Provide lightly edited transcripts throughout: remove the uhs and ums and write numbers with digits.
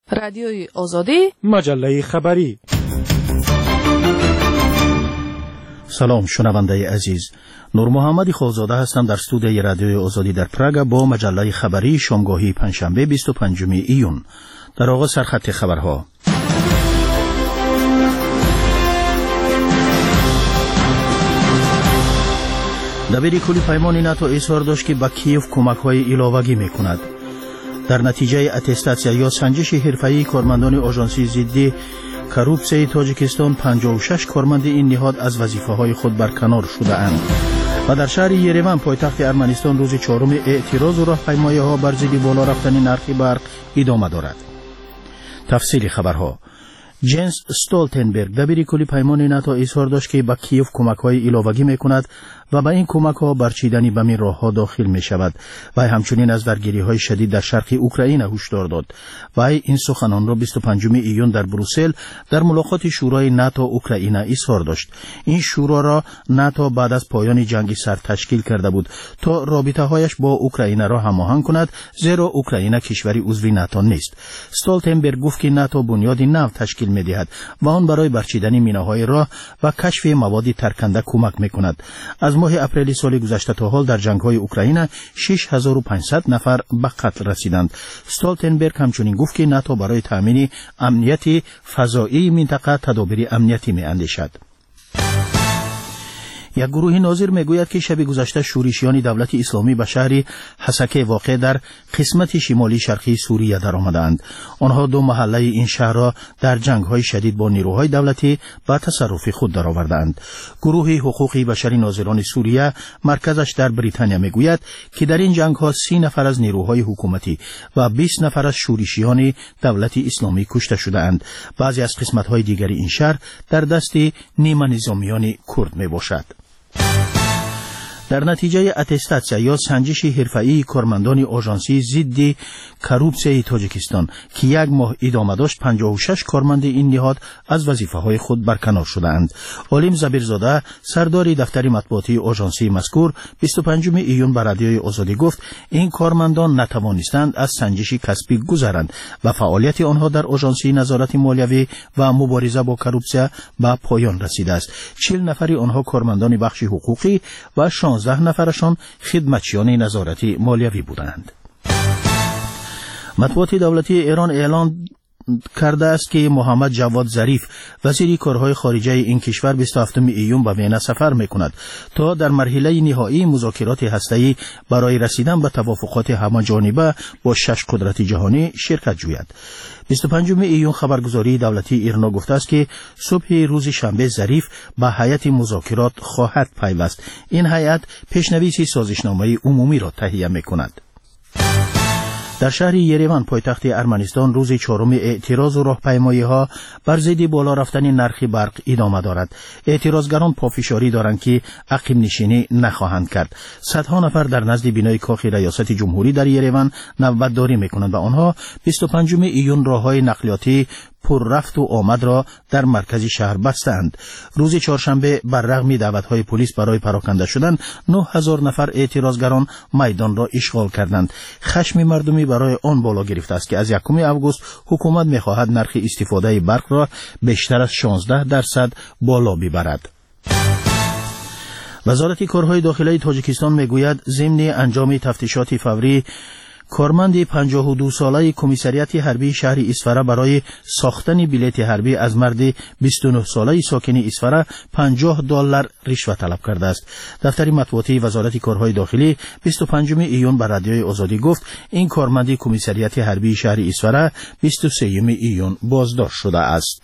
رادیوی آزادی، مجله خبری. سلام شنونده عزیز، نور محمد خالزاده هستم در استودیوی رادیوی آزادی در پراگ با مجله خبری شامگاهی پنجشنبه 25 ایون. در آغاز سرخط خبرها. دبیر کل پیمان ناتو اظهار داشت که به کیف کمک‌های علاوه‌ای می‌کند. در نتیجه اتستاسیا یا سنجش حرفه‌ای کارمندان آژانسی ضد کروپسیای تاجیکستان 56 کارمند این نهاد از وظیفه‌های خود برکنار شده‌اند. و در شهر یریوان پایتخت ارمنستان روز چهارم اعتراض و راهپیمایی‌ها بر ضد بالا رفتن نرخ برق ادامه دارد. تفصیل خبرها. جنس استولتنبرگ دبیر کل پیمان ناتو اظهار داشت که به کیف کمک‌های علاوه‌ای می‌کند و به این کمک‌ها برچیدنی به این راه‌ها داخل می‌شود و همچنین از درگیری‌های شدید در شرق اوکراین هشدار داد. و این سخنان را 25 ایون در بروسل در ملاقات شورای ناتو اوکراین اظهار داشت. این شورا را ناتو بعد از پایان جنگ سرد تشکیل کرده بود تا رابطه‌هایش با اوکراین را هماهنگ کند، زیرا اوکراین کشوری عضو ناتو نیست. استولتنبرگ گفت که ناتو بنیادی نو تشکیل می‌دهد و آن برای برچیدن مینه‌های راه و کشف مواد ترکنده کمک می‌کند. از ماه اپریل سال گذشته تا حال در جنگ‌های اوکراین 6500 نفر به قتل رسیدند. استولتنبرگ همچنین گفت که ناتو برای تامین امنیت فضایی منطقه تدابیر امنیتی می‌اندیشد. یک گروه ناظر میگوید که شب گذشته شورشیان دولت اسلامی به شهر حسکه واقع در قسمت شمالی شرقی سوریه درآمدند. آنها دو محله این شهر را در جنگ‌های شدید با نیروهای دولتی به تصرف خود درآوردند. گروه حقوق بشری ناظران سوریه مرکزش در بریتانیا میگوید که در این جنگ‌ها 30 نفر از نیروهای حکومتی و 20 نفر از شورشیان دولت اسلامی کشته شده‌اند. بعضی از قسمت‌های دیگر این شهر در دست نیمه نظامیان کرد میباشد. در نتیجه اتستاسیا یا سنجش حرفه‌ای کارمندان آژانسی ضد کروپسیای تاجیکستان که یک ماه ادامه داشت، 56 کارمند این نهاد از وظیفه‌های خود برکنار شده‌اند. عالم زبیرزاده سردار دفتر مطبوعاتی آژانسی مذکور 25 ایون به رادیوی آزادی گفت این کارمندان نتوانستند از سنجش کسبی گذرند و فعالیت آنها در آژانسی نظارت مالیوی و مبارزه با کروپسیا به پایان رسیده است. 40 نفر آنها کارمندان بخش حقوقی و 16 نفرشان خدمتچیان نظارتی مالیوی بودند. مطبوعات دولتی ایران اعلان کرده است که محمد جواد ظریف وزیر کارهای خارجه این کشور 27 ایون به وین سفر میکند تا در مرحله نهایی مذاکرات هسته‌ای برای رسیدن به توافقات همه‌جانبه با 6 قدرت جهانی شرکت جوید. 25 ایون خبرگزاری دولتی ایرنا گفته است که صبح روز شنبه ظریف به هیئت مذاکرات خواهد پیوست. این هیئت پیشنویس سازشنامه عمومی را تهیه میکند. در شهر یریوان پایتخت ارمنستان روز چهارم اعتراض و راهپیمایی‌ها بر ضد بالا رفتن نرخ برق ادامه دارد. اعتراضگران پافشاری دارند که عقب نشینی نخواهند کرد. صدها نفر در نزد بینای کاخ ریاست جمهوری در یریوان نوبتداری می‌کنند و آنها 25 ایون راه‌های نقلیاتی پر رفت و آمد را در مرکز شهر بستند. روز چهارشنبه بر رغم دعوت‌های پلیس برای پراکنده شدن 9000 نفر اعتراضگران میدان را اشغال کردند. خشم مردمی برای آن بالا گرفته است که از 1 آگوست حکومت می‌خواهد نرخ استفاده برق را بیشتر از 16% بالا ببرد. وزارت کارهای داخلی تاجیکستان میگوید ضمن انجام تفتیشات فوری کارمند 52 ساله کمیسریات حربی شهر اسفره برای ساختن بلیط حربی از مرد 29 ساله ساکن اسفره $50 رشوه طلب کرده است. دفتر مطبوعاتی وزارت کارهای داخلی 25 ایون به رادیوی آزادی گفت این کارمند کمیسریات حربی شهر اسفره 23 ایون بازداشت شده است.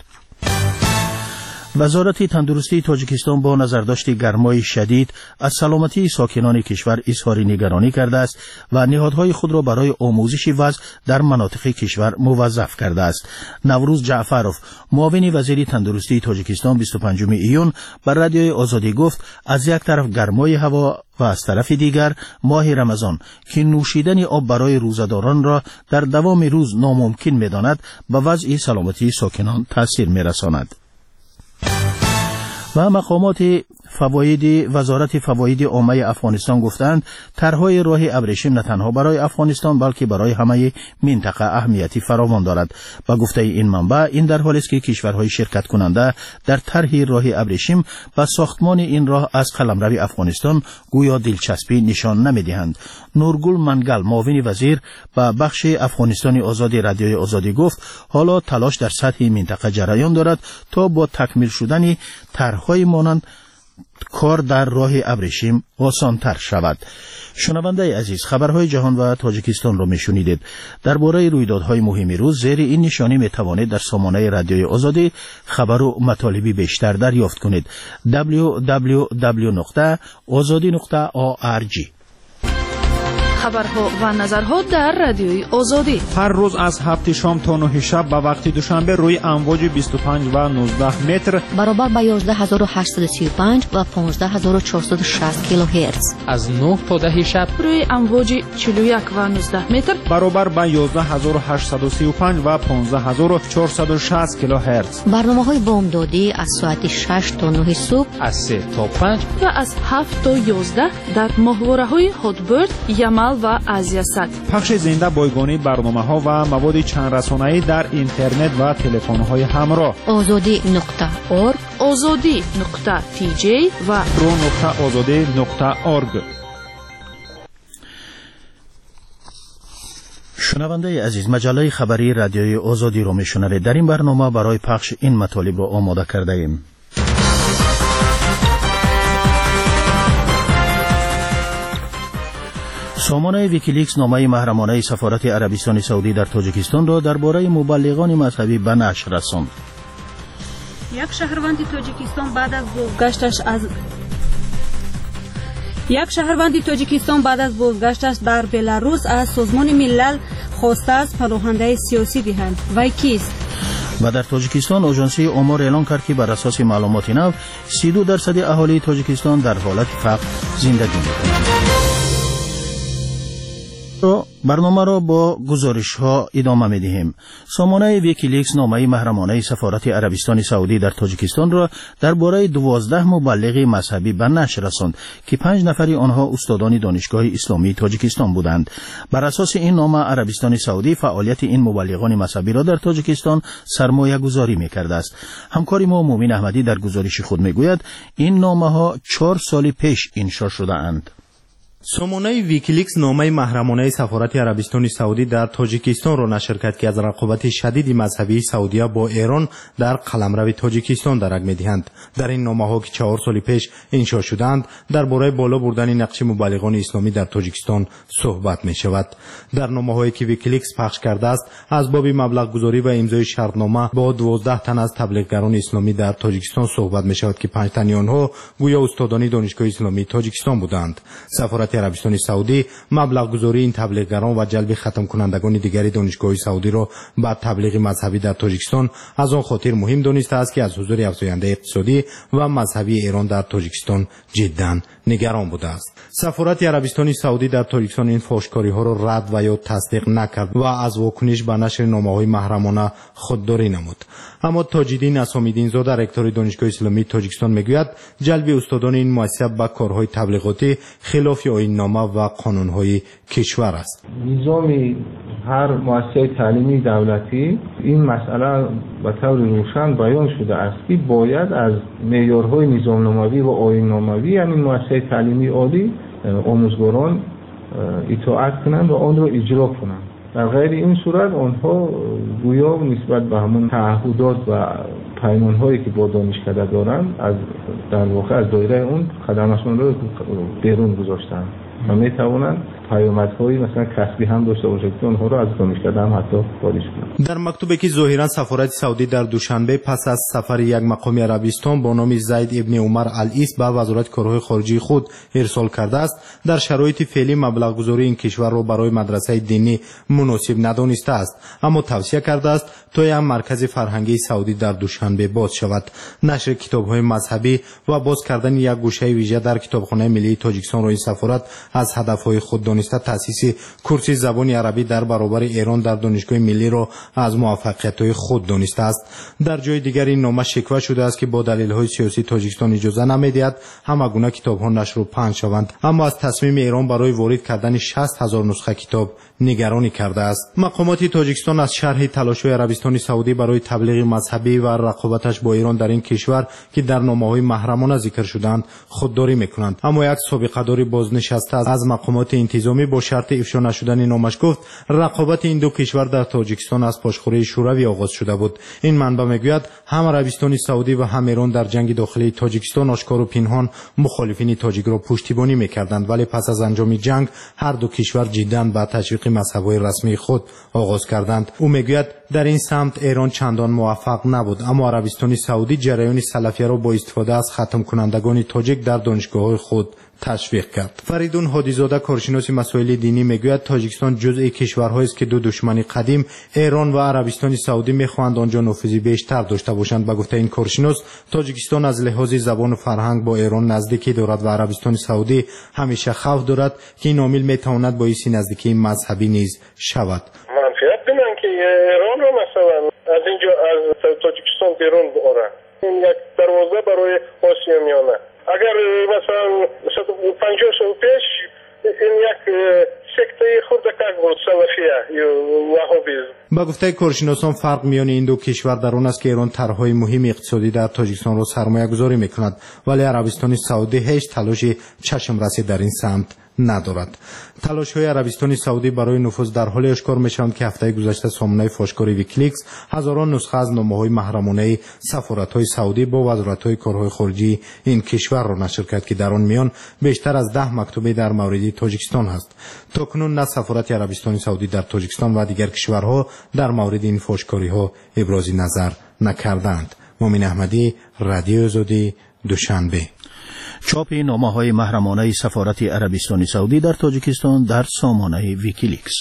وزارت تندرستی تاجیکستان با نظرداشت گرمای شدید از سلامتی ساکنان کشور اظهار نگرانی کرده است و نهادهای خود را برای آموزش وضع در مناطق کشور موظف کرده است. نوروز جعفروف معاون وزیر تندرستی تاجیکستان 25 ایون بر رادیوی آزادی گفت از یک طرف گرمای هوا و از طرف دیگر ماه رمضان که نوشیدن آب برای روزه‌داران را در دوام روز ناممکن می‌داند به وضع سلامتی ساکنان تاثیر می‌رساند. و مقامات وزارت فواید عامه افغانستان گفتند طرحهای راه ابریشم نه تنها برای افغانستان بلکه برای همه منطقه اهمیتی فراوان دارد. با گفته این منبع این در حالی است که کشورهای شرکت کننده در طرح راه ابریشم و ساختمان این راه از قلمرو افغانستان گویا دلچسپی نشان نمیدهند. نورگل منگل معاون وزیر به بخش افغانستان آزادی رادیوی آزادی گفت حالا تلاش در سطح منطقه جریان دارد تا با تکمیل شدن طرح‌های مانند کار در راه ابریشم آسان‌تر شود. شنونده عزیز، خبرهای جهان و تاجیکستان را میشنیدید. درباره رویدادهای مهم روز زیر این نشانی میتوانید در سامانه رادیوی آزادی خبر و مطالبی بیشتر دریافت کنید. www.azadi.org. خبرها و نظرها در رادیوی آزادی هر روز از 7 شام تا 9 شب به وقت دوشنبه روی امواج 25 و 19 متر برابر با 11835 و 15460 کیلوهرتز، از 9 تا 10 شب روی امواج 41 و 19 متر برابر با 11835 و 15460 کیلوهرتز. برنامه‌های بامدادی از ساعت 6 تا 9 صبح، از 3 تا 5 و از 7 تا 11 در ماهواره‌های هاتبرد، یمل و آزیاسات. پخش زنده بایگانی برنامه‌ها و مواد چند رسانه‌ای در اینترنت و تلفن‌های همراه. azadi.org، azadi.tj و pro.azadi.org. شنونده عزیز، مجله خبری رادیوی آزادی رو میشنوید. در این برنامه برای پخش این مطالب رو آماده کرده ایم. سامانه ویکیلیکس نامه محرمانه سفارت عربستان سعودی در تاجیکستان را درباره مبلغان مذهبی به نشر رساند. یک شهروند تاجیکستان بعد از بازگشتش در بلاروس از سازمان ملل خواسته است پناهنده سیاسی دهند. وی کیست؟ و در تاجیکستان آژانسی آمار اعلام کرد که بر اساس معلومات نو 32% اهالی تاجیکستان در حالت فقر زندگی می‌کنند. برنامه را با گزارش ها ادامه می دهیم. سامانه ویکیلیکس نامه محرمانه سفارت عربستان سعودی در تاجیکستان را درباره 12 مبلغ مذهبی به نشر رساند که 5 نفری آنها استادان دانشگاه اسلامی تاجیکستان بودند. بر اساس این نامه عربستان سعودی فعالیت این مبلغان مذهبی را در تاجیکستان سرمایه گذاری می کرده است. همکار ما مومن احمدی در گزارش خود می گوید این نامه ها 4 سال پیش انشا شده اند. سامانه ویکیلیکس نامه محرمانه سفارت عربستان سعودی در تاجیکستان را نشر کرد که از رقابت شدید مذهبی سعودی با ایران در قلمرو تاجیکستان درک می‌دهند. در این نامه‌ها که 4 سال پیش انشا شدند درباره بالا بردن نقش مبلغان اسلامی در تاجیکستان صحبت می‌شود. در نامه‌هایی که ویکیلیکس پخش کرده است از باب مبلغ گذاری و امضای شرطنامه با 12 تن از تبلیغگران اسلامی در تاجیکستان صحبت می‌شود که 5 تن آنها گویا استادان دانشگاه اسلامی تاجیکستان بودند. سفارت عربستان سعودی مبلغ گذاری این تبلیغگران و جلب ختم کنندگان دیگری دانشگاه سعودی را به تبلیغ مذهبی در تاجیکستان از آن خاطر مهم دانسته است که از حضور افزاینده اقتصادی و مذهبی ایران در تاجیکستان جداً نگران بوده است. سفارت عربستان سعودی در تاجیکستان این فحشکاری‌ها را رد و یا تصدیق نکرد و از واکنش به نشر نامه‌های محرمانه خودداری نمود. اما تاج‌الدین اسامیدین زاده رکتور دانشگاه اسلامی تاجیکستان میگوید جلب استادان این مؤسسه به کارهای تبلیغاتی خلاف آیین‌نامه و قانون‌های کشور است. نظام هر مؤسسه تعلیمی دولتی این مسئله به طور روشن بیان شده است که باید از معیارهای نظام‌ناموی و آیین‌ناموی همین مؤسسه تعلیمی عالی آموزگاران اطاعت کنند و آن را اجرا کنند. در غیر این صورت آنها گویا نسبت به همون تعهدات و پیمان‌هایی که با دانشکده دارند از در واقع از دایره اون خدمتشون را بیرون گذاشتند و میتوانند پیامدهای مثلا کسبی هم داشته باشند که آنها را از دانشکده هم حتی خارج کنند. در مکتوبی که ظاهرا سفارت سعودی در دوشنبه پس از سفر یک مقام عربستان با نام زید ابن عمر العیس به وزارت کارهای خارجی خود ارسال کرده است در شرایط فعلی مبلغ گذاری این کشور را برای مدرسه دینی مناسب ندانسته است، اما توصیه کرده است تا یک مرکز فرهنگی سعودی در دوشنبه باز شود. نشر کتاب‌های مذهبی و باز کردن یک گوشه ویژه در کتابخانه ملی تاجیکستان را این سفارت از هدف‌های خود توانسته تأسیس کورس زبان عربی در برابر ایران در دانشگاه ملی را از موفقیت‌های خود دانسته است. در جای دیگر این نامه شکوه شده است که با دلایل سیاسی تاجیکستان اجازه نمی‌دهد همگونه کتاب‌ها نشر و پخش شوند، اما از تصمیم ایران برای وارد کردن 60,000 نسخه کتاب نگرانی کرده است. مقامات تاجیکستان از شرح تلاش‌های عربستان سعودی برای تبلیغ مذهبی و رقابتش با ایران در این کشور که در نامه‌های محرمانه ذکر شدند خودداری می‌کنند، اما یک سابقه‌دار بازنشسته از مقامات انتظامی با شرط افشا نشدن نامش گفت رقابت این دو کشور در تاجیکستان از پاشخوری شوروی آغاز شده بود. این منبع میگوید هم عربستان سعودی و هم ایران در جنگ داخلی تاجیکستان آشکار و پنهان مخالفین تاجیک را پشتیبانی می‌کردند، ولی پس از انجام جنگ هر دو کشور جداً به تشویق مذهب‌های رسمی خود آغاز کردند. او میگوید در این سمت ایران چندان موفق نبود، اما عربستان سعودی جریان سلفیه را با استفاده از ختم کنندگان تاجیک در دانشگاه‌های خود تشویق کرد. فریدون هادیزاده کارشناس مسائل دینی میگوید تاجیکستان جزء کشورهایی است که دو دشمن قدیم ایران و عربستان سعودی میخواهند آنجا نفوذی بیشتر داشته باشند. به گفته این کارشناس تاجیکستان از لحاظ زبان و فرهنگ با ایران نزدیکی دارد و عربستان سعودی همیشه خوف دارد که این عامل میتواند باعث نزدیکی مذهبی نیز شود. منفعت بینن که ایران رو مثلا از اینجا از تاجیکستان بیرون ببرن، این یک دروازه برای آسیا میانه. اگر مثلا 150 سال پیش این یک سکته خردکک بود، سلفیه یا وهابیسم. با گفته کارشناسان فرق میان این دو کشور در آن است که ایران طرح‌های مهم اقتصادی در تاجیکستان را سرمایه‌گذاری می‌کند، ولی عربستان سعودی هیچ تلاش چشم رسی در این سمت ندارد. تلاش‌های عربستان سعودی برای نفوذ در حال اشکار می‌شوند که هفته گذشته سامانه فاشکاری ویکیلیکس هزاران نسخه از نامه‌های محرمانه سفارت‌های سعودی با وزارت‌های کارهای خارجی این کشور را نشر کرد که در آن میان بیشتر از 10 مکتوبه در مورد تاجیکستان است. تاکنون نه سفارت عربستان سعودی در تاجیکستان و دیگر کشورها در مورد این فاشکاری‌ها ابراز نظر نکردند. مومن احمدی، رادیو آزادی، دوشنبه. چاپ نامه‌های محرمانه سفارت عربستان سعودی در تاجیکستان در سامانه ویکیلیکس.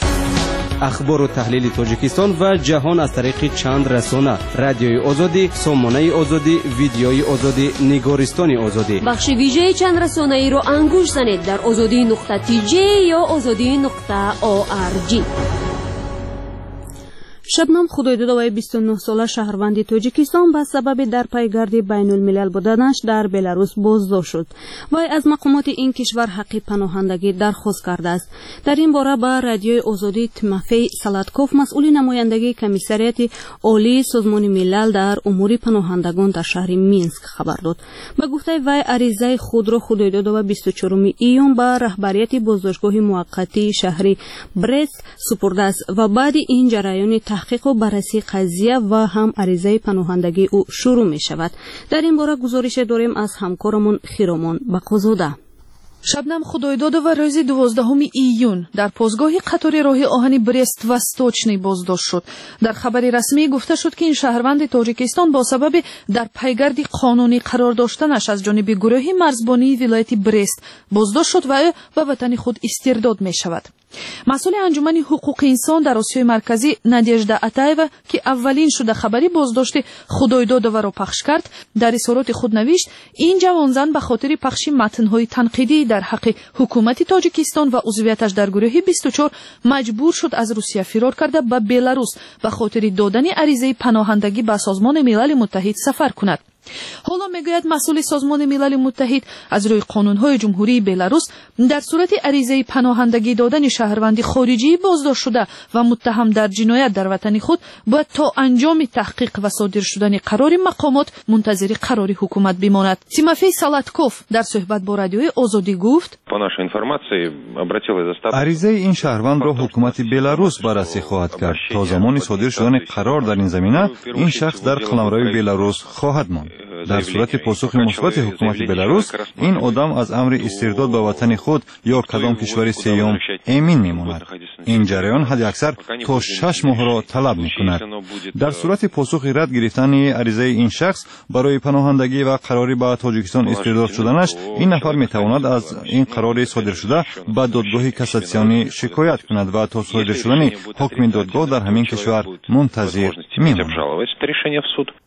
اخبار و تحلیل تاجیکستان و جهان از طریق چند رسانه: رادیوی آزادی، سامانه آزادی، ویدیوی آزادی، نگارستان آزادی. بخش ویژه چند رسانه‌ای رو انگوش زنید در azadi.tj یا azadi.org. شبنم خدایدادوی 29 ساله شهروند تاجیکستان به سبب در پایگرد بین الملل بودنش در بلاروس بازداشت شد. وی از مقامات این کشور حق پناهندگی درخواست کرده است. در این باره به رادیوی آزادی تیموفی سلاتکوف مسئول نمایندگی کمیسریات عالی سازمان ملل در امور پناهندگان در شهر مینسک خبر داد. به گفته وی عریضه خود را خدایدادوی 24 ایون به رهبریت بازداشتگاه موقتی شهری برست سپرده است و بعد این جریان تحقیق و بررسی قضیه و هم عریضه پناهندگی او شروع می شود. در این باره گزارش داریم از همکارمون خیرامان بقازاده. شبنم خدایدادوی روز 12 ایون در پاسگاه قطار راه آهن برست و ستوچنی بازداشت شد. در خبر رسمی گفته شد که این شهروند تاجیکستان با سبب در پیگرد قانونی قرار داشتنش از جانب گروه مرزبانی ولایت برست بازداشت شد و به وطن خود استرداد می شود. مسئول انجمن حقوق انسان در آسیای مرکزی نادیژدا اتایوا که اولین شده خبری بازداشت خدایدادوی را پخش کرد، در اظهارات خود نوشت این جوانزن به خاطر پخش متن‌های تنقیدی در حق حکومت تاجیکستان و عضویتش در گروه 24 مجبور شد از روسیه فرار کرده به بلاروس به خاطر دادن عریضه پناهندگی به سازمان ملل متحد سفر کند. حالا میگوید مسئول سازمان ملل متحد از روی قانون‌های جمهوری بلاروس در صورت عریضه پناهندگی دادن شهروندی خارجی بازداشت شده و متهم در جنایت در وطن خود باید تا انجام تحقیق و صادر شدن قرار مقامات منتظر قرار حکومت بماند. تیموفی سلاتکوف در صحبت با رادیوی آزادی گفت: عریضه این شهروند را حکومت بلاروس بررسی خواهد کرد. تا زمان صادر شدن قرار در این زمینه این شخص در قلمرو بلاروس خواهد ماند. در صورت پاسخ مثبت حکومت بلاروس این آدم از امر استرداد به وطن خود یا کدام کشور سوم امین میماند. این جریان حداکثر تا 6 ماه را طلب میکند. در صورت پاسخ رد گرفتن عریضه این شخص برای پناهندگی و قراری به تاجیکستان استرداد شدنش، این نفر میتواند از این قرار صادر شده به دادگاه کاساسیونی شکایت کند و تا صادر شدن حکم دادگاه در همین کشور منتظر میماند.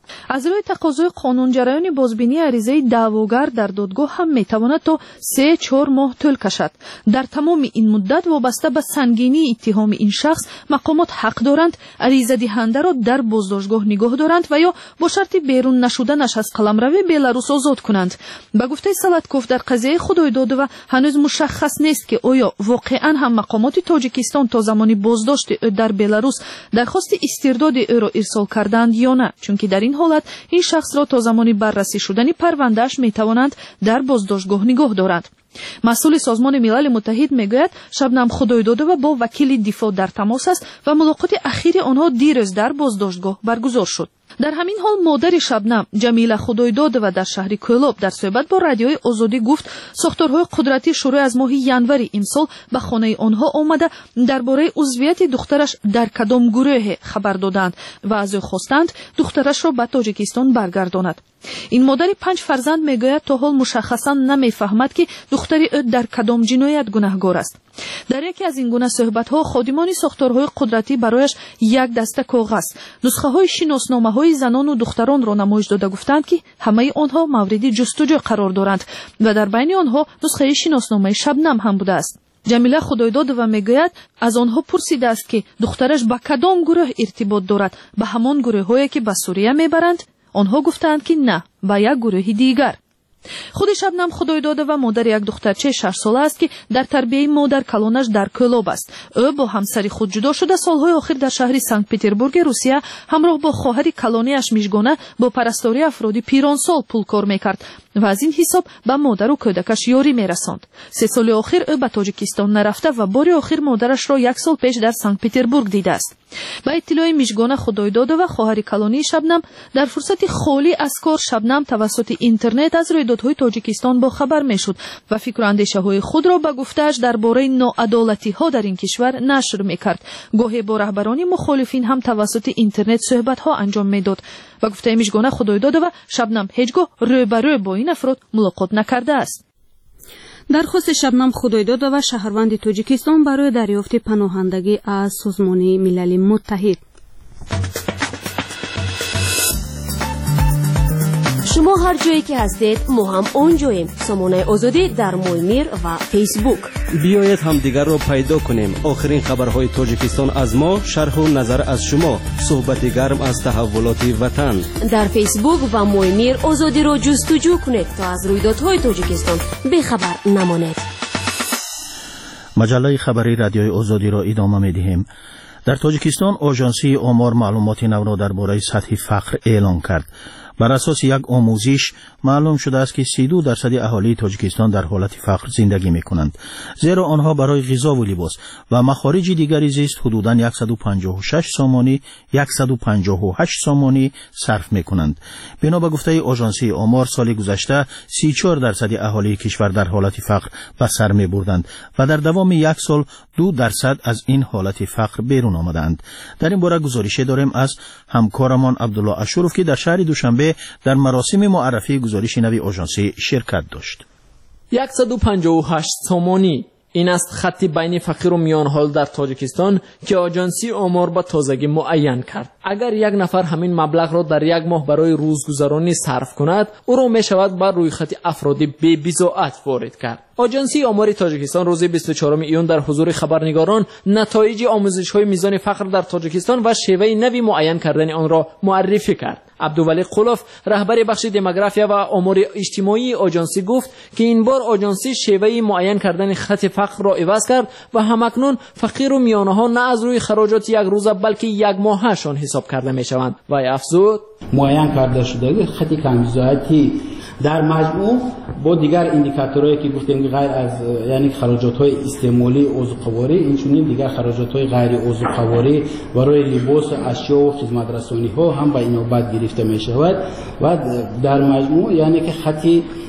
از روی تقاضای قانون جریان بازبینی عریضه دعواگر در دادگاه هم میتواند تا 3-4 ماه طول کشد. در تمام این مدت وابسته به سنگینی اتهام این شخص مقامات حق دارند عریضه دهنده را در بازداشتگاه نگاه دارند و یا با شرط بیرون نشدنش از قلمرو بلاروس آزاد کنند. به گفته سلاتکوف در قضیه خدایدادو هنوز مشخص نیست که آیا واقعا هم مقامات تاجیکستان تا زمانی بازداشت در بلاروس درخواست استرداد او را ارسال کردند یا نه، چون که در این حالت این شخص را تا زمانی بررسی شدن پروندهش می توانند در بازداشتگاه نگاه دارند. مسئول سازمان ملل متحد میگوید شبنم خدایدادو با وکیل دفاع در تماس است و ملاقات اخیر آنها دیروز در بازداشتگاه برگزار شد. در همین حال مادر شبنم جمیله خدایدادو در شهر کولوب در صحبت با رادیوی آزادی گفت ساختارهای قدرتی شروع از ماه ینور امسال به خانه آنها آمده درباره عضویت دخترش در کدام گروه خبر دادند و از او خواستند دخترش را به تاجیکستان برگرداند. این مادر 5 فرزند میگوید تا حال مشخصا نمیفهمد که دختری او در کدام جنایت گناهکار است. در یکی از این گونه صحبت‌ها خادمان ساختارهای قدرتی برایش یک دسته کاغذ نسخه‌های شناسنامه‌های زنان و دختران را نمایش داده گفتند که همه آنها مورد جستجو قرار دارند و در بین آنها نسخه شناسنامه شبنم هم بوده است. جمیله خدایدادو میگوید از آنها پرسیده است که دخترش با کدام گروه ارتباط دارد، به همان گروه‌هایی که به سوریه میبرند؟ آنها گفتند که نه، با یک گروه دیگر. خود شبنم خدایدادو و مادر یک دخترچه 6 ساله است که در تربیه مادر کلانش در کولوب است. او با همسر خود جدا شده سالهای آخر در شهر سنت پتربورگ روسیه همراه با خواهر کلانیش میشگانه با پرستاری افراد پیرانسال پول کار میکرد و از این حساب به مادر و کودکش یاری میرساند. 3 سال آخر او به تاجیکستان نرفته و بار آخر مادرش را 1 سال پیش در سنت پتربورگ دیده است. با اطلاع میشگانه خدایدادو و خواهر کلانی شبنم در فرصت خالی از کار شبنم توسط اینترنت از رویدادهای تاجیکستان با خبر میشد و فکر و اندیشه های خود را به گفته‌اش درباره ناعدالتی ها در این کشور نشر میکرد. گاهی با رهبران مخالفین هم توسط اینترنت صحبت ها انجام میداد. و گفته میشگانه خدایدادو و شبنم هیچگاه روبرو با این افراد ملاقات نکرده است. درخواست شبنم خدایدادو و شهروند تاجیکستان برای دریافت پناهندگی از سازمان ملل متحد. شما هر جایی که هستید ما هم اونجاییم. سامانه آزادی در مویمیر و فیسبوک. بیایید هم دیگر را پیدا کنیم. آخرین خبرهای تاجیکستان از ما، شرح و نظر از شما، صحبت گرم از تحولات وطن. در فیسبوک و مویمیر آزادی را جستجو کنید تا از رویدادهای تاجیکستان بی‌خبر نمانید. مجله خبری رادیوی آزادی را ادامه می‌دهیم. در تاجیکستان آژانسی آمار معلومات نو را درباره سطح فقر اعلام کرد. بر اساس یک آموزش معلوم شده است که 32% اهالی تاجیکستان در حالت فقر زندگی می‌کنند، زیرا آنها برای غذا و لباس و مخارج دیگری زیست حدوداً 156 سامانی 158 سامانی صرف می‌کنند. بنا به گفته آژانسی آمار سال گذشته 34% اهالی کشور در حالت فقر به سر می‌بردند و در دوام یک سال 2% از این حالت فقر بیرون آمدند. در این باره گزارش داریم از همکارمان عبدالله اشرف که در شهر دوشنبه در مراسم معرفی گزارش نوی آژانسی شرکت داشت. 158 سامانی این است خط بین فقیر و میان حال در تاجیکستان که آژانسی آمار با تازگی معین کرد. اگر یک نفر همین مبلغ را در یک ماه برای روزگذرانی صرف کند، او را می شود بر روی خط افراد بی بضاعت وارد کرد. آژانسی آمار تاجیکستان روز 24 ایون در حضور خبرنگاران نتایج آموزش‌های میزان فقر در تاجیکستان و شیوه نوی معین کردن آن را معرفی کرد. عبدالولی قلوف رهبر بخش دموگرافیا و امور اجتماعی آژانسی گفت که این بار آژانسی شیوه معین کردن خط فقر را عوض کرد و همکنون فقیر و میانه‌ها نه از روی خراجات یک روزه بلکه یک ماهشان حساب کرده میشوند. و افزود معین کرده شده خط کم‌بضاعتی در مجموع با دیگر اندیکاتورهایی که گفتیم غیر از یعنی خراجات‌های استعمالی عضوقواری، اینچنین دیگر خراجات‌های غیر عضوقواری برای لباس و اشیا و خدمات‌رسانی‌ها هم به اینوبت گرفته می‌شود و در مجموع یعنی که خط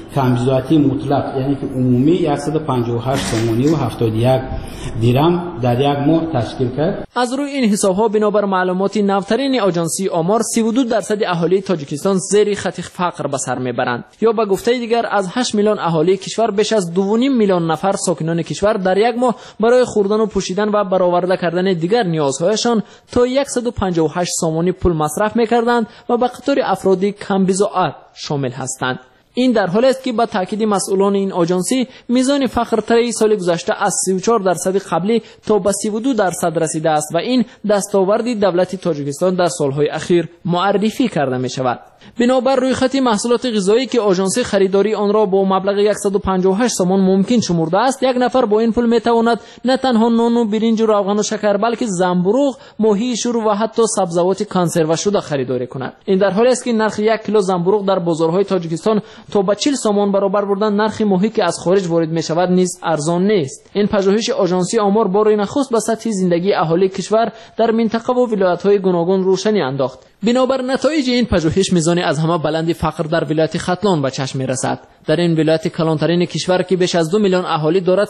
کمبیزاتی مطلق یعنی که عمومی 158 سومونی و 71 درم در یک ماه تشکیل کرد. از روی این حساب‌ها بنابر معلومات نوترین آژانسی آمار 32% اهالی تاجیکستان زیر خط فقر به سر میبرند، یا به گفته دیگر از 8 میلیون اهالی کشور بیش از 2.5 میلیون نفر ساکنان کشور در یک ماه برای خوردن و پوشیدن و برآورده کردن دیگر نیازهایشان تا 158 سومونی پول مصرف میکردند و به قطار افرادی کمبیزاعت شامل هستند. این در حالی است که با تاکید مسئولان این آژانسی میزان فقر طی سال گذشته از 34% قبلی تا به 32% رسیده است و این دستاوردی دولت تاجیکستان در سالهای اخیر معرفی کرده می شود. بنابر روی خط محصولات غذایی که آژانسی خریداری آن را با مبلغ 158 سومون ممکن شمرده است، یک نفر با این پول میتواند نه تنها نان و برنج و روغن و شکر بلکه زنبورغ، ماهی، شور و حتی سبزیجات کنسرو شده خریداری کند. این در حالی است که نرخ 1 کیلو زنبورغ در بازارهای تاجیکستان تا به 40 سومون برابر بردن نرخ ماهی که از خارج وارد می شود نیز ارزان نیست. این پژوهش آژانسی آمار بار نخست به سطح زندگی اهالی کشور در منطقه و ولایت‌های گوناگون روشنی انداخت. بنابر نتایج این پژوهش میزان از همه بلند فقر در ولایت ختلان به چشم میرسد. در این ولایت کلانترین کشور که بیش از 2 میلیون اهالی دارد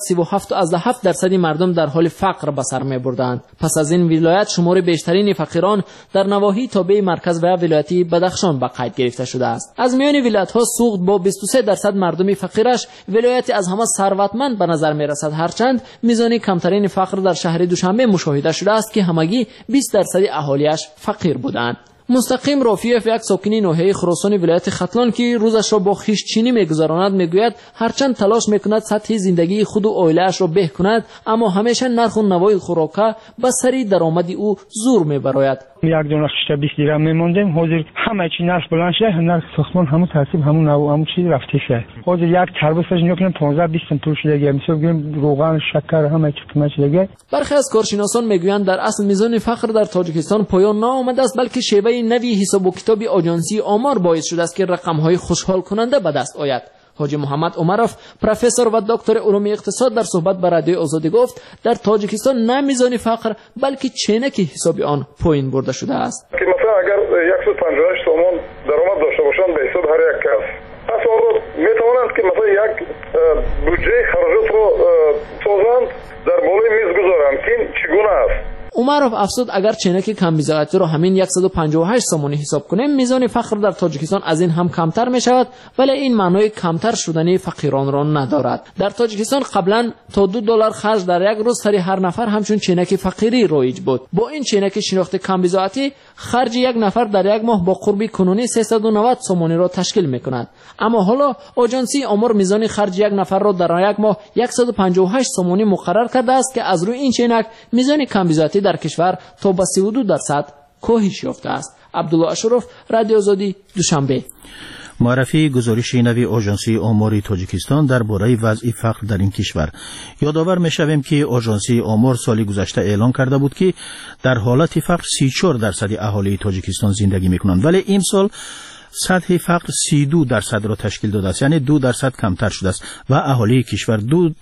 37.7% مردم در حال فقر به سر میبردند. پس از این ولایت شمار بیشترین فقیران در نواحی تابع مرکز و ولایت بدخشان به قید گرفته شده است. از میان ولایت‌ها سوخت با 23% مردم فقیرش ولایت از همه ثروتمند به نظر میرسد، هرچند میزان کمترین فقر در شهر دوشنبه مشاهده شده است که همگی 20% اهالیش فقیر بودند. مستقیم رافیف، یک ساکن ناحیه خراسان ولایت ختلان که روزش را با خویش چینی میگذراند، میگوید هرچند تلاش میکند سطح زندگی خود و عائله‌اش را بهتر کند، اما همیشه نرخ و نوای خوراک به سری درآمد او زور میبراید. یک دونه خشته 20 درم میموندیم، حاضر همه چی نرخ بلند شده، نرخ ساختمان همون ترتیب همون نوع همون چیز رفته شده. حاضر یک تربوزش نکنیم 15-20 پول شده، مثلا بگیم روغن، شکر، همه چی قیمت شده. برخی از کارشناسان میگویند در اصل میزان فقر در تاجیکستان پایان ناآمده است، بلکه شیوه نوی حساب و کتاب آژانسی آمار باعث شده است که رقم‌های خوشحال کننده به دست آید. حاجی محمد عمرов، پروفسور و دکتر علوم اقتصاد، در صحبت با رادیوی آزادی گفت در تاجیکستان نه میزان فقر بلکه چینک حساب آن پایین برده شده است. که مثلا اگر 158 تومان درآمد داشته باشند به حساب هر یک کس، پس آنها میتوانند که مثلا یک بودجه خراجات رو سازند در بالای میز گذارند که این چگونه است. عمرов افزود اگر چینک کمبیزاعتی را همین 158 سومونی حساب کنیم، میزان فقر در تاجیکستان از این هم کمتر می شود، ولی این معنای کمتر شدن فقیران را ندارد. در تاجیکستان قبلا تا $2 خرج در یک روز سر هر نفر همچون چینک فقیری رایج بود. با این چینک شناخت کمبیزاعتی خرج یک نفر در یک ماه با قرب کنونی 390 سومونی را تشکیل می کند. اما حالا آژانسی آمار میزان خرج یک نفر را در یک ماه 158 سومونی مقرر کرده است که از روی این چینک میزان کمبیزاعتی در کشور تا به 32% کاهش یافته است. عبدالله اشرف، رادیو آزادی، دوشنبه. معرفی گزارش نوی آژانسی آمار تاجیکستان درباره وضع فقر در این کشور. یادآور می‌شویم که آژانسی آمار سال گذشته اعلام کرده بود که در حالت فقر 34% اهالی تاجیکستان زندگی می‌کنند، ولی این سال سطح فقر 32% را تشکیل داده است، یعنی 2% کمتر شده است و اهالی کشور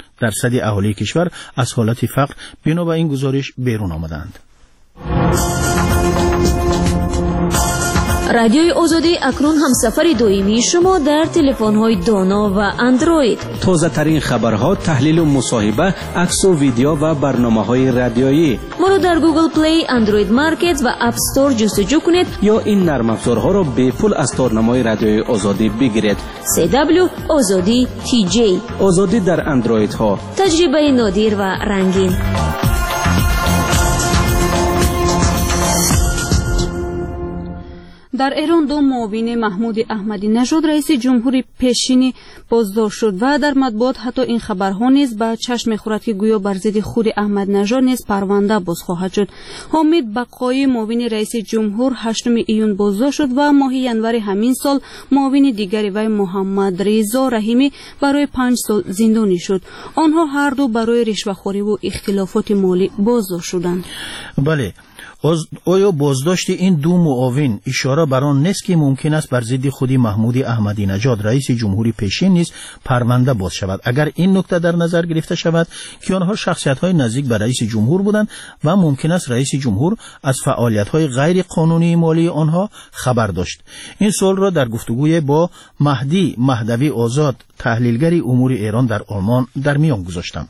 2% اهالی کشور از حالت فقر بنا به این گزارش بیرون آمدند. رادیوی آزادی اکنون همسفر دائمی شما در تلفن‌های دانا و اندروید. تازه ترین خبرها، تحلیل و مصاحبه، عکس و ویدیو و برنامه‌های رادیویی. ما را در گوگل پلی، اندروید مارکت و اپ استور جستجو کنید یا این نرم افزارها را به پول از تارنمای رادیوی آزادی بگیرید. CW آزادی TJ. آزادی در اندروید ها. تجربه نادر و رنگین. در ایران دو معاون محمود احمدی نژاد رئیس جمهوری پیشین بازداشت شد و در مطبوعات حتی این خبرها نیز به چشم می‌خورد که گویا بر ضد خود احمد نژاد نیز پرونده باز خواهد شد. حامد بقایی معاون رئیس جمهور 8 ایون بازداشت شد و ماه ینور همین سال معاون دیگری وی محمد رضا رحیمی برای 5 سال زندانی شد. آنها هر دو برای رشوه‌خوری و اختلافات مالی بازداشت شدند. بله، آیا بازداشت این دو معاون اشاره بر آن نیست که ممکن است بر ضد خود محمود احمدی نژاد رئیس جمهوری پیشین نیز پرونده باز شود؟ اگر این نکته در نظر گرفته شود که آنها شخصیت‌های نزدیک به رئیس جمهور بودند و ممکن است رئیس جمهور از فعالیت‌های غیر قانونی مالی آنها خبر داشت. این سوال را در گفتگوی با مهدی مهدوی آزاد، تحلیلگر امور ایران در آلمان، در میان گذاشتم.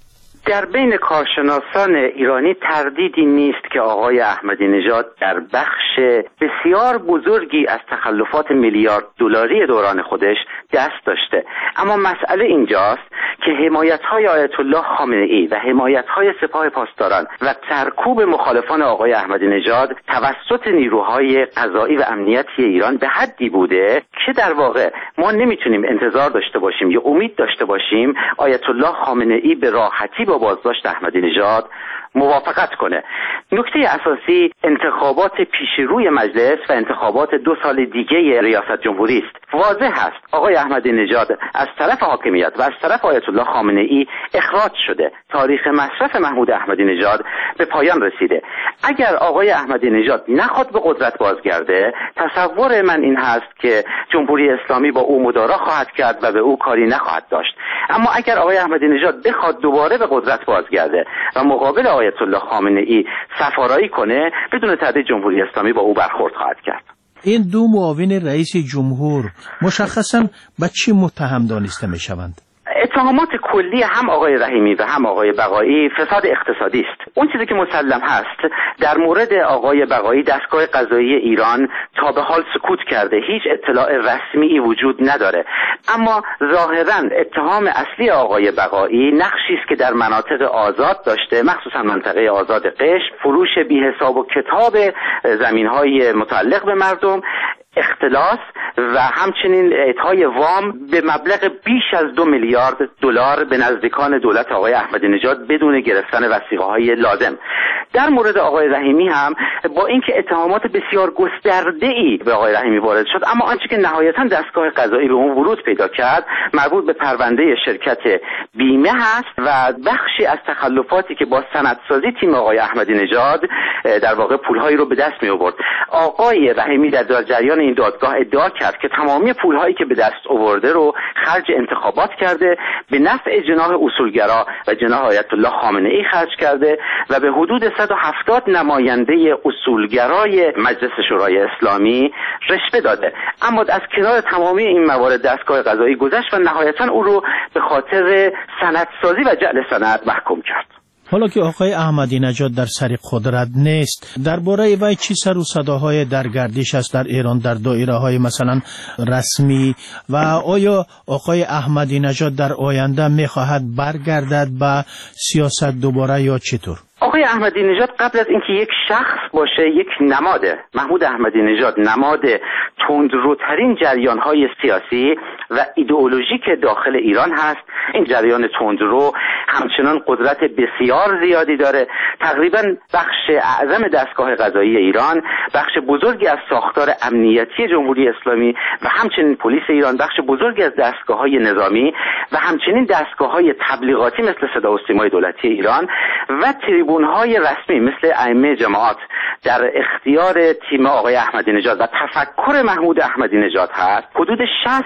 در بین کارشناسان ایرانی تردیدی نیست که آقای احمدی نژاد در بخش بسیار بزرگی از تخلفات میلیارد دلاری دوران خودش دست داشته، اما مسئله اینجاست که حمایت‌های آیت الله خامنه‌ای و حمایت‌های سپاه پاسداران و سرکوب مخالفان آقای احمدی نژاد توسط نیروهای قضایی و امنیتی ایران به حدی بوده که در واقع ما نمیتونیم انتظار داشته باشیم یا امید داشته باشیم آیت الله خامنه‌ای به راحتی با بازداشت احمدی نژاد موافقت کنه. نکته اساسی انتخابات پیش روی مجلس و انتخابات 2 سال دیگه ریاست جمهوری است. واضح است آقای احمدی نژاد از طرف حاکمیت و از طرف آیت الله خامنه‌ای اخراج شده. تاریخ مصرف محمود احمدی نژاد به پایان رسیده. اگر آقای احمدی نژاد نخواد به قدرت بازگرده، تصور من این هست که جمهوری اسلامی با او مدارا خواهد کرد و به او کاری نخواهد داشت. اما اگر آقای احمدی نژاد بخواد دوباره به قدرت بازگرده و مقابل آیت الله خامنه‌ای سفارایی کنه، بدون تردید جمهوری اسلامی با او برخورد خواهد کرد. این دو معاون رئیس جمهور مشخصاً به چی متهم دانسته می‌شوند؟ اتهامات کلی هم آقای رحیمی و هم آقای بقایی فساد اقتصادی است. اون چیزی که مسلم هست در مورد آقای بقایی، دستگاه قضایی ایران تا به حال سکوت کرده، هیچ اطلاع رسمی وجود نداره. اما ظاهراً اتهام اصلی آقای بقایی نقشی است که در مناطق آزاد داشته، مخصوصا منطقه آزاد قشم، فروش بی‌حساب و کتاب زمین‌های متعلق به مردم، اختلاس و همچنین اعطای وام به مبلغ بیش از 2 میلیارد دلار به نزدیکان دولت آقای احمدی نژاد بدون گرفتن وثیقه‌های لازم. در مورد آقای رحیمی هم با اینکه اتهامات بسیار گسترده‌ای به آقای رحیمی وارد شد، اما آنچه که نهایتاً دستگاه قضایی به اون ورود پیدا کرد مربوط به پرونده شرکت بیمه هست و بخشی از تخلفاتی که با سندسازی تیم آقای احمدی نژاد در واقع پولهایی رو به دست می آورد. آقای رحیمی در جریان این دادگاه ادعا کرد که تمامی پولهایی که به دست آورده رو خرج انتخابات کرده، به نفع جناح اصولگرا و جناح آیت الله خامنه‌ای خرج کرده و به حدود 170 نماینده اصولگرای مجلس شورای اسلامی رشوه داده. اما از کنار تمامی این موارد دستگاه قضایی گذشت و نهایتاً او رو به خاطر سندسازی و جعل سند محکوم کرد. حالا که آقای احمدی نژاد در سر قدرت نیست، درباره وی چی سر و صداهای در گردش است در ایران در دایره‌های مثلا رسمی و آیا آقای احمدی نژاد در آینده می‌خواهد برگردد به سیاست دوباره یا چطور؟ آقای احمدی نژاد قبل از اینکه یک شخص باشه، یک نماده. محمود احمدی نژاد نماد تندروترین جریان‌های سیاسی و ایدئولوژیک داخل ایران هست. این جریان تندرو همچنان قدرت بسیار زیادی داره. تقریبا بخش اعظم دستگاه قضایی ایران، بخش بزرگی از ساختار امنیتی جمهوری اسلامی و همچنین پلیس ایران، بخش بزرگی از دستگاه‌های نظامی و همچنین دستگاه‌های تبلیغاتی مثل صدا و سیمای دولتی ایران و تریبون‌های رسمی مثل ائمه جماعت در اختیار تیم آقای احمدی نژاد و تفکر محمود احمدی نژاد هست. حدود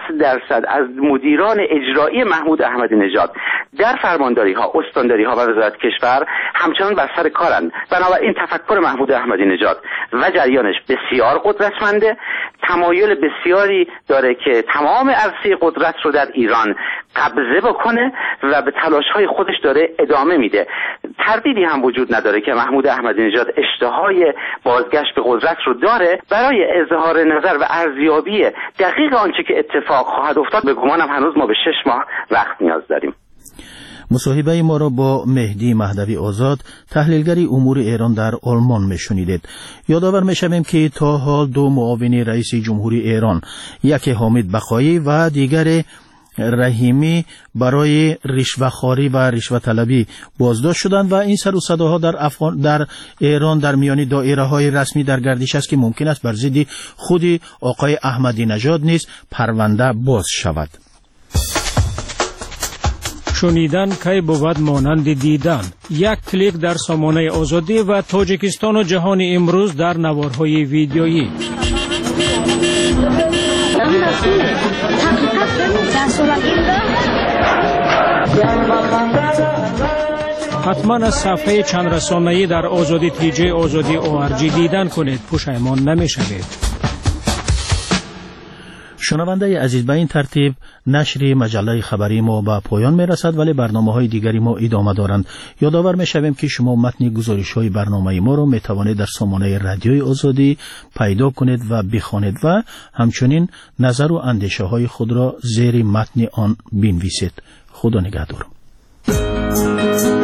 60% از مدیران اجرایی محمود احمدی نژاد در فرمانداری‌ها، استانداری‌ها و وزارت کشور همچنان بر سر کارند. بنابراین تفکر محمود احمدی نژاد و جریانش بسیار قدرتمنده، تمایل بسیاری داره که تمام عرصه قدرت رو در ایران قبضه بکنه و به تلاش‌های خودش داره ادامه میده. تردیدی هم وجود نداره که محمود احمدی نژاد اشتهای بازگشت به قدرت رو داره. برای اظهار نظر و ارزیابی دقیق آنچه که اتفاق خواهد افتاد به گمانم هنوز ما به 6 ماه وقت نیاز داریم. مصاحبه ما را با مهدی مهدوی آزاد، تحلیلگری امور ایران در آلمان میشنیدید. یادآور میشویم که تا حال دو معاون رئیس جمهوری ایران، یکی حامد بقایی و دیگر رحیمی، برای رشوه‌خواری و رشوه طلبی بازداشت شدند و این سر و صداها در ایران در میان دایره‌های رسمی در گردش است که ممکن است بر ضد خود آقای احمدی نژاد نیز پرونده باز شود. شنیدن کی بود مانند دیدن. یک کلیک در سامانه آزادی و تاجیکستان و جهان امروز در نوارهای ویدیویی. حتما از صفحه چند رسانه‌ای در آزادی تیجی آزادی ORG دیدن کنید، پشیمان نمی‌شوید. شنونده عزیز، به این ترتیب نشر مجله خبری ما به پایان می رسد، ولی برنامه‌های دیگری ما ادامه دارند. یادآور می شویم که شما متن گزارش‌های برنامه ما را می توانید در سامانه رادیوی آزادی پیدا کنید و بخوانید و همچنین نظر و اندیشه‌های خود را زیر متن آن بنویسید. خدا نگهدار.